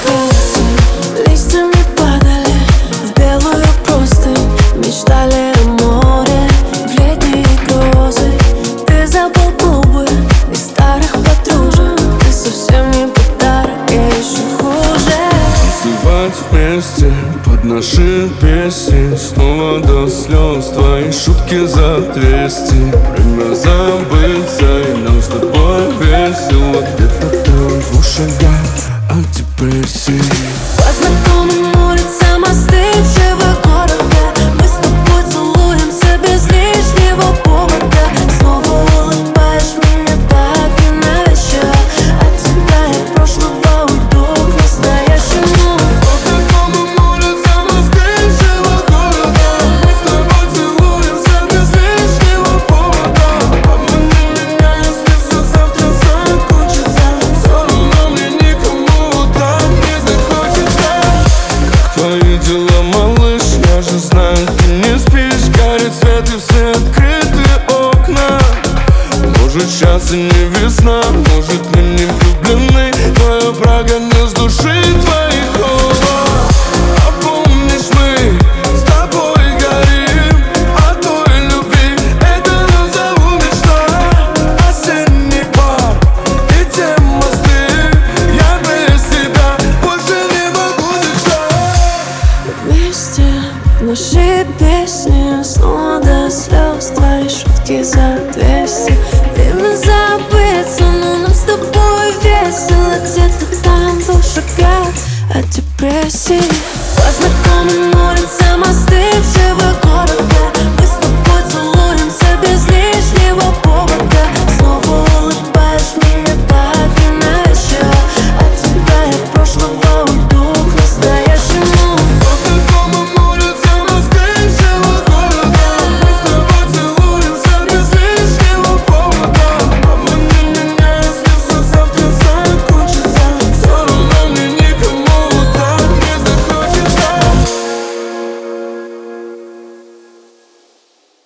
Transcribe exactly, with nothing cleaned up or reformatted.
рассвете листьями падали в белую простынь, мечтали о море в летние грозы. Ты забыл клубы и старых подружек, ты совсем не подарок, я еще хуже. Танцевать вместе под наши песни, снова до слез твои шутки за двести. Время забыться, и нам с тобой весело. Где-то там в двух шагах от депрессии. По знакомым улицам остывшего города мы с тобой целуемся без лишнего повода. Снова улыбаешь меня так ненавязчиво, от тебя я прошлого уйду к настоящему. По знакомым улицам остывшего города мы с тобой целуемся без лишнего повода. Обмани меня, если все завтра закончится, все равно мне никому там не захочется. Как твои дела, малыш? Я же знаю, ты не спишь. Горит свет и все открытые окна. Может, сейчас и не весна, может, мы не влюблены. Твоя прогонит с души твои холода. А помнишь, мы с тобой горим от той любви. Это назову мечта. Осенний парк и те мосты. Я без тебя больше не могу дышать. Вместе в наши песни, снова до слез твои шутки за двести. Время забыться, но нам с тобой весело. Где-то там в двух шагах от депрессии. По знакомым улицам остывшего города